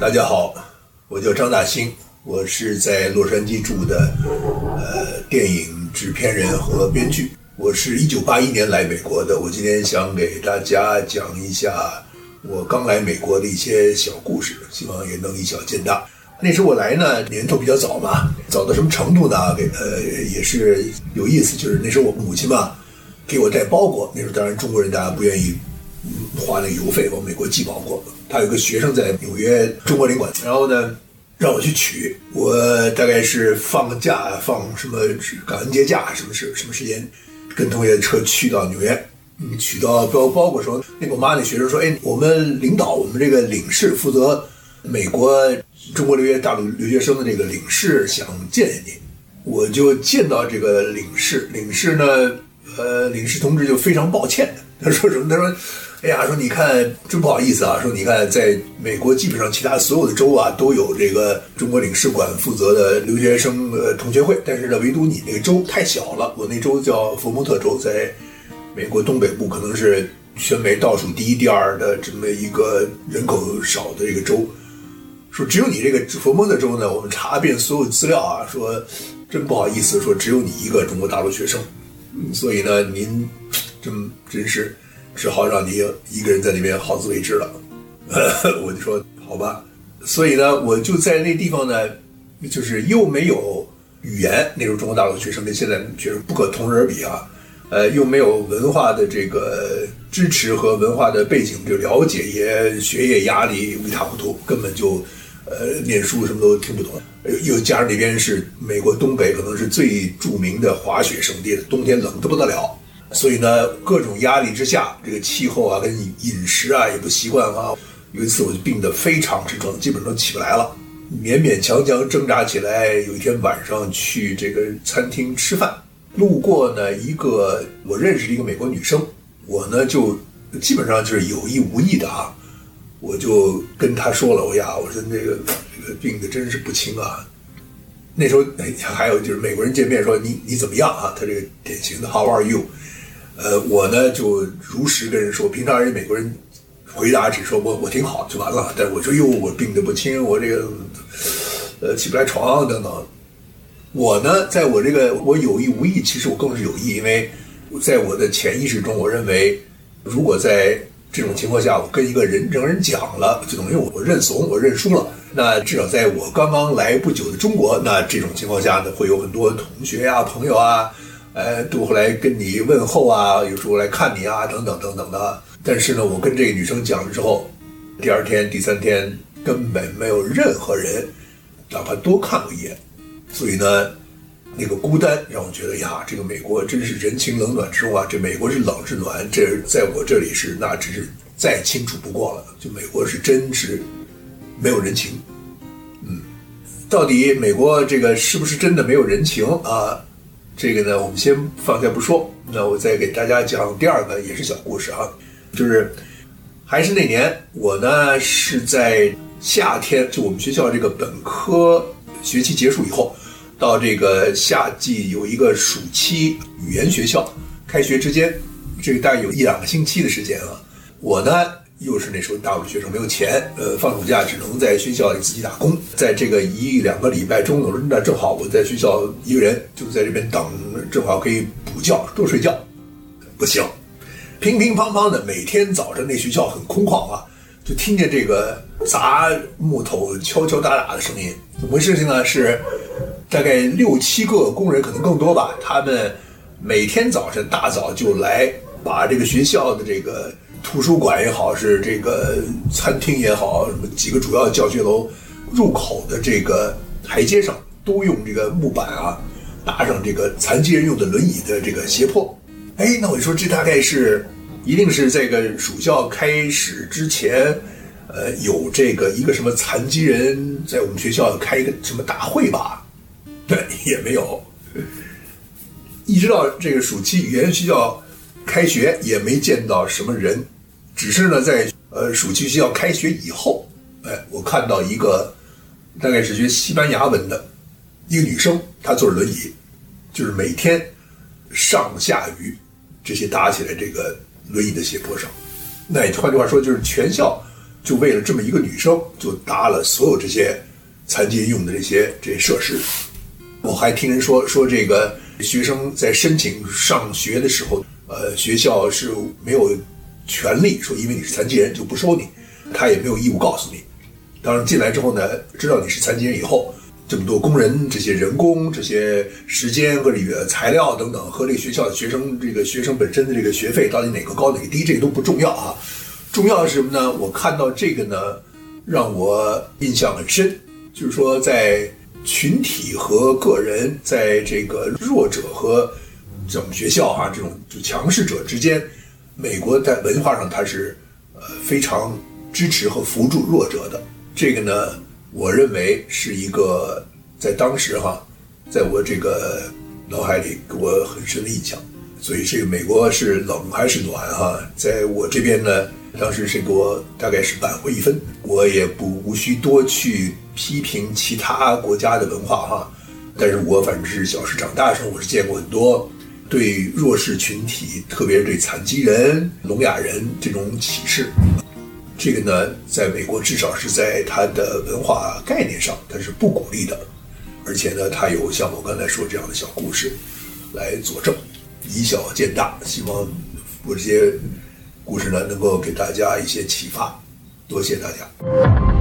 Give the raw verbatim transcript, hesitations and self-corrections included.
大家好，我叫张大兴，我是在洛杉矶住的呃电影制片人和编剧。我是一九八一年来美国的，我今天想给大家讲一下我刚来美国的一些小故事，希望也能以小见大。那时候我来呢，年头比较早嘛，早到什么程度呢？给呃也是有意思，就是那时候我母亲嘛给我带包裹，那时候当然中国人大家不愿意花那个邮费往美国寄包裹。他有个学生在纽约中国领馆，然后呢让我去取，我大概是放假放什么感恩节假什么时什么时间，跟同学车去到纽约，嗯，取到包包裹的时候，那个我妈那学生说，哎，我们领导我们这个领事负责美国中国留学大陆留学生的这个领事想见见你，我就见到这个领事，领事呢，呃，领事同志就非常抱歉，他说什么？他说。哎呀，说你看，真不好意思啊！说你看，在美国基本上其他所有的州啊都有这个中国领事馆负责的留学生呃同学会，但是呢，唯独你那个州太小了。我那州叫佛蒙特州，在美国东北部，可能是全美倒数第一、第二的这么一个人口少的这个州。说只有你这个佛蒙特州呢，我们查遍所有资料啊，说真不好意思，说只有你一个中国大陆学生，嗯、所以呢，您真真是。只好让你一个人在那边好自为之了，我就说好吧。所以呢，我就在那地方呢，就是又没有语言，那时候中国大陆学生跟现在学生不可同日而比啊，呃，又没有文化的这个支持和文化的背景就了解，也学业压力一塌糊涂，根本就呃念书什么都听不懂。又加上那边是美国东北，可能是最著名的滑雪胜地，冬天冷得不得了。所以呢，各种压力之下，这个气候啊，跟饮食啊也不习惯啊。有一次我就病得非常之重，基本都起不来了，勉勉强强挣扎起来。有一天晚上去这个餐厅吃饭，路过呢一个我认识的一个美国女生，我呢就基本上就是有意无意的啊，我就跟她说了，我呀，我说那个这个病得真是不轻啊。那时候还有就是美国人见面说你你怎么样啊？他这个典型的 How are you？呃，我呢就如实跟人说，平常人美国人回答只说我我挺好就完了，但是我说哟，我病得不轻，我这个呃起不来床等等。我呢，在我这个我有意无意，其实我更是有意，因为在我的潜意识中，我认为如果在这种情况下，我跟一个人让人讲了，就等于我我认怂，我认输了。那至少在我刚刚来不久的中国，那这种情况下呢，会有很多同学啊、朋友啊。呃，都会来跟你问候啊，有时候来看你啊，等等等等的。但是呢，我跟这个女生讲了之后，第二天、第三天根本没有任何人哪怕多看我一眼。所以呢，那个孤单让我觉得呀，这个美国真是人情冷暖之中啊，这美国是冷是暖，这在我这里是那真是再清楚不过了。就美国是真是没有人情。嗯，到底美国这个是不是真的没有人情啊？这个呢，我们先放下不说。那我再给大家讲第二个，也是小故事啊，就是还是那年，我呢是在夏天，就我们学校这个本科学期结束以后，到这个夏季有一个暑期语言学校开学之间，这个大概有一两个星期的时间啊。我呢又是那时候大陆学生没有钱，呃，放暑假只能在学校里自己打工。在这个一两个礼拜中，我说那正好我在学校一个人就在这边等，正好可以补觉多睡觉。不行，乒乒乓乓的，每天早上那学校很空旷啊，就听见这个砸木头敲敲打打的声音。怎么回事情呢？是大概六七个工人，可能更多吧，他们每天早晨大早就来把这个学校的这个图书馆也好，是这个餐厅也好，什么几个主要教学楼入口的这个台阶上都用这个木板啊搭上这个残疾人用的轮椅的这个斜坡。哎，那我就说这大概是一定是这个暑校开始之前，呃，有这个一个什么残疾人在我们学校开一个什么大会吧？对，也没有。一直到这个暑期语言学校开学也没见到什么人，只是呢在呃暑期学校开学以后，哎，我看到一个大概是学西班牙文的一个女生，她坐着轮椅，就是每天上下雨这些搭起来这个轮椅的斜坡上。那换句话说，就是全校就为了这么一个女生，就搭了所有这些残疾人用的这些这些设施。我还听人说说这个学生在申请上学的时候，呃，学校是没有权利说因为你是残疾人就不收你，他也没有义务告诉你。当然进来之后呢，知道你是残疾人以后，这么多工人、这些人工、这些时间和这个材料等等，和这个学校的学生这个学生本身的这个学费到底哪个高哪个低，这个都不重要啊。重要的是什么呢？我看到这个呢，让我印象很深，就是说在群体和个人，在这个弱者和这种学校啊这种就强势者之间，美国在文化上它是呃非常支持和扶助弱者的。这个呢，我认为是一个在当时哈，在我这个脑海里给我很深的印象。所以这个美国是冷还是暖哈，在我这边呢，当时是给我大概是扳回一分。我也不无需多去批评其他国家的文化哈，但是我反正是小时长大的时候，我是见过很多对弱势群体，特别是对残疾人、聋哑人这种歧视。这个呢，在美国至少是在它的文化概念上，它是不鼓励的，而且呢，它有像我刚才说这样的小故事来佐证，以小见大。希望我这些故事呢，能够给大家一些启发。多谢大家。